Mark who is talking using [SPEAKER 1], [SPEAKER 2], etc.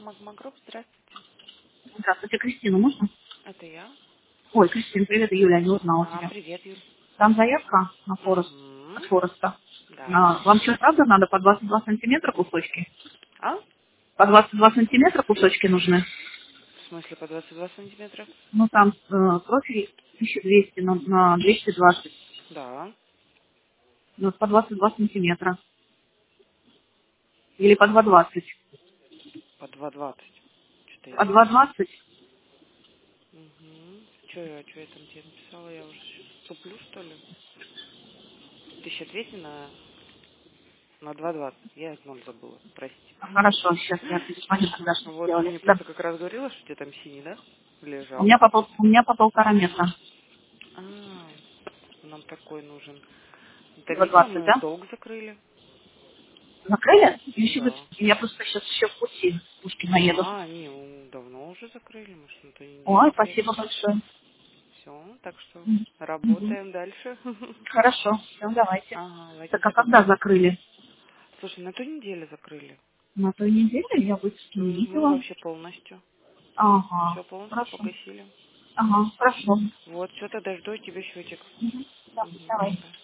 [SPEAKER 1] Магмагрупп, здравствуйте.
[SPEAKER 2] Здравствуйте, Кристина, можно?
[SPEAKER 1] Это я.
[SPEAKER 2] Ой, Кристина, привет, Юля, не узнала
[SPEAKER 1] А,
[SPEAKER 2] тебя.
[SPEAKER 1] привет, Юль.
[SPEAKER 2] Там заявка на Форест, от
[SPEAKER 1] Угу.
[SPEAKER 2] Фореста.
[SPEAKER 1] Да.
[SPEAKER 2] Вам что, правда надо по 22 сантиметра кусочки?
[SPEAKER 1] А?
[SPEAKER 2] По 22 сантиметра кусочки нужны?
[SPEAKER 1] В смысле по 22 сантиметра?
[SPEAKER 2] Ну, там профиль 1200 на 220.
[SPEAKER 1] Да.
[SPEAKER 2] Ну, по 22 сантиметра. Или по 220.
[SPEAKER 1] По 2,20. Что-то я
[SPEAKER 2] По
[SPEAKER 1] не...
[SPEAKER 2] 220?
[SPEAKER 1] Угу. Что я там тебе написала? Я уже сейчас туплю, что ли? 1200 на 2,20. Я 0 забыла. Прости.
[SPEAKER 2] Хорошо, сейчас я перезвоню, когда что
[SPEAKER 1] Вот, ты
[SPEAKER 2] сделали.
[SPEAKER 1] мне
[SPEAKER 2] Да.
[SPEAKER 1] просто как раз говорила, что у тебя там синий, да?
[SPEAKER 2] У
[SPEAKER 1] Лежал.
[SPEAKER 2] меня у меня по 1,5 метра.
[SPEAKER 1] А, нам такой нужен. Да, видимо,
[SPEAKER 2] 220,
[SPEAKER 1] мы
[SPEAKER 2] да?
[SPEAKER 1] долг закрыли.
[SPEAKER 2] Закрыли? Еще бы,
[SPEAKER 1] Да.
[SPEAKER 2] я просто сейчас еще в пути, в Пушкина еду.
[SPEAKER 1] Не, давно уже закрыли, может, на той неделе
[SPEAKER 2] Ой,
[SPEAKER 1] где-то.
[SPEAKER 2] спасибо большое.
[SPEAKER 1] Все, так что
[SPEAKER 2] Мгм.
[SPEAKER 1] работаем дальше.
[SPEAKER 2] Хорошо, все, давайте.
[SPEAKER 1] Ага,
[SPEAKER 2] Так, а
[SPEAKER 1] ладненько.
[SPEAKER 2] когда закрыли?
[SPEAKER 1] Слушай, на той неделе закрыли.
[SPEAKER 2] На той неделе я выпуски не
[SPEAKER 1] Угу,
[SPEAKER 2] видела.
[SPEAKER 1] вообще полностью.
[SPEAKER 2] Ага,
[SPEAKER 1] Все полностью
[SPEAKER 2] хорошо.
[SPEAKER 1] погасили.
[SPEAKER 2] Ага, хорошо.
[SPEAKER 1] Вот, все, тогда жду от тебя счетик.
[SPEAKER 2] Мгм. Да,
[SPEAKER 1] Угу,
[SPEAKER 2] давай.
[SPEAKER 1] пока.